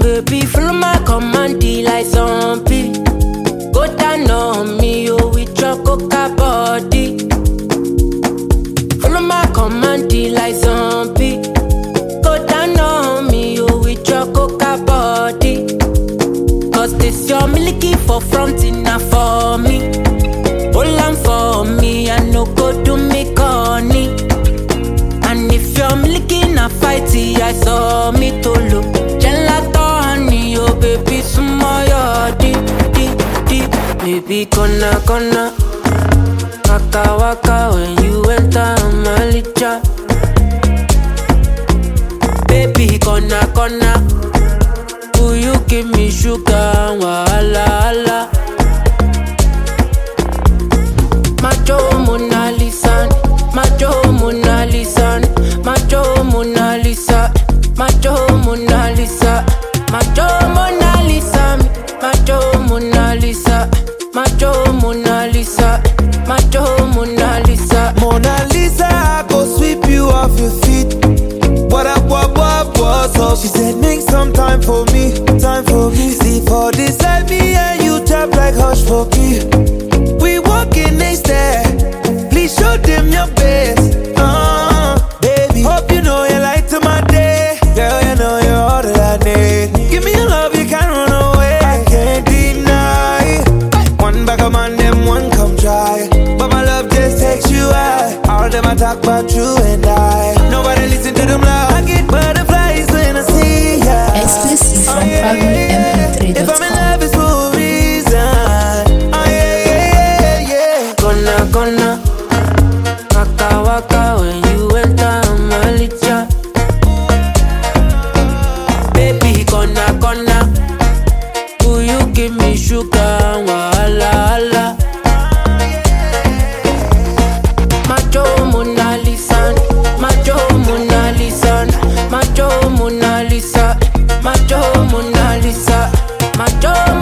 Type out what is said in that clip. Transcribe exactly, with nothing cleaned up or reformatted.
baby, follow my command, like zombie. Go down on me, oh, with your coca body. Follow my command, like zombie. Go down on me, oh, with your coca body. Cause this your milky for front enough for me. Hold on for me, I no go do me corny. And if you're milky na fighty, I saw me to look. Gelato honey, oh baby, sumo yo deep, deep, deep. Baby, gonna, gonna waka waka when you enter my licha. Baby, gonna, gonna will you give me sugar, wahala, hala. Macho Mona Lisa, Macho Mona Lisa, Macho Mona Lisa, Macho Mona Lisa, Macho Mona Lisa, Macho Mona Lisa, Macho Mona Lisa, Macho Mona Lisa. Mona Lisa, I go sweep you off your feet. What up, what, what, what's up? She said make some time for me, time for me. See for this life, me and you tap like hush for me. We walking next step, please show them your best. Uh, baby, hope you know you light to my day. Girl, you know you're all that I need. Give me your love, you can't run away. I can't deny. One bag of man, them one come try. But my love just takes you high. All them I talk about you and I. Nobody listen to them loud. I get butterflies when I see ya. Exclusive from Oh, yeah, Fabio yeah, yeah. M P three dot If I'm in com. love, it's for a reason. Oh yeah, yeah, yeah, yeah. Gonna, gonna waka waka when you enter my licha. Baby, gonna, gonna will you give me sugar, wahala, hala. Macho Mona Lisa, Macho Mona Lisa, Macho Mona Lisa, Macho Mona Lisa, Macho